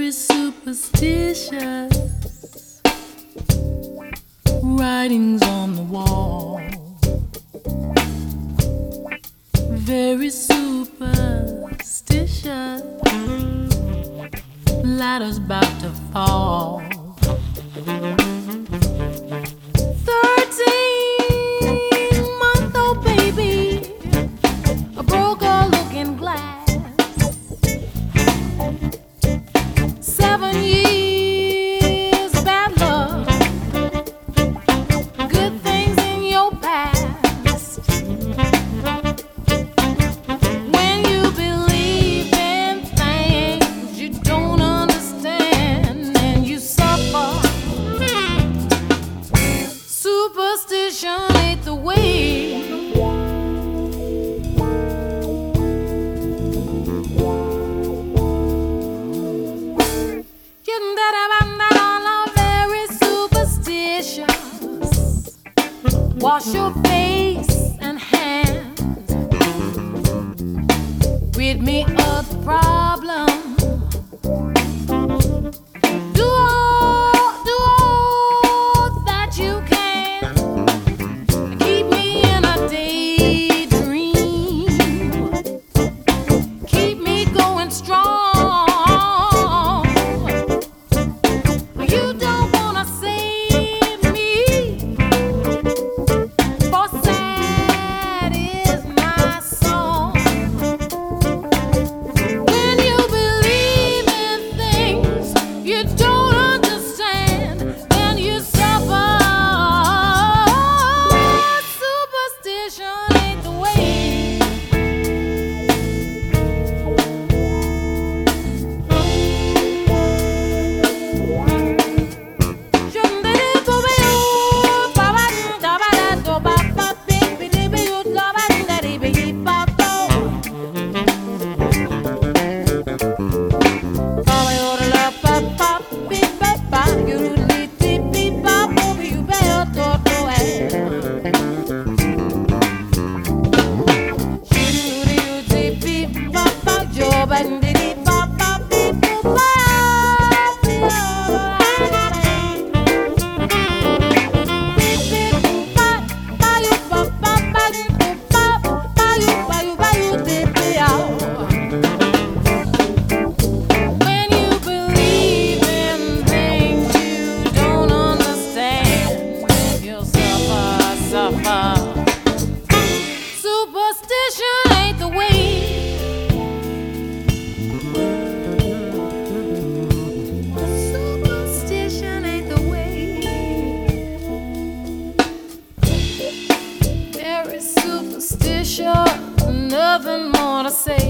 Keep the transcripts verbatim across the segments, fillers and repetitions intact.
very superstitious. Writings on the wall, very superstitious. Ladders about to fall. Thirteen month old baby, a broker looking glass. Seven years bad luck, good things in your past. When you believe in things you don't understand and you suffer, superstition ain't the way. Very superstitious. Wash your face and hands. Rid me of the problem. Do all, do all that you can. Keep me in a daydream. Keep me going strong. You don't wanna save me, for sad is my song. When you believe in things you don't understand, then you suffer. Superstition ain't the way. When you believe in things you don't understand, you'll suffer, suffer. Superstition ain't the way. Superstition ain't the way. Very superstitious, nothing more to say.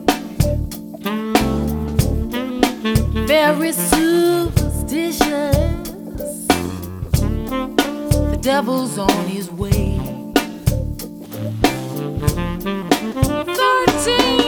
Very superstitious, the devil's on his way. Thirteen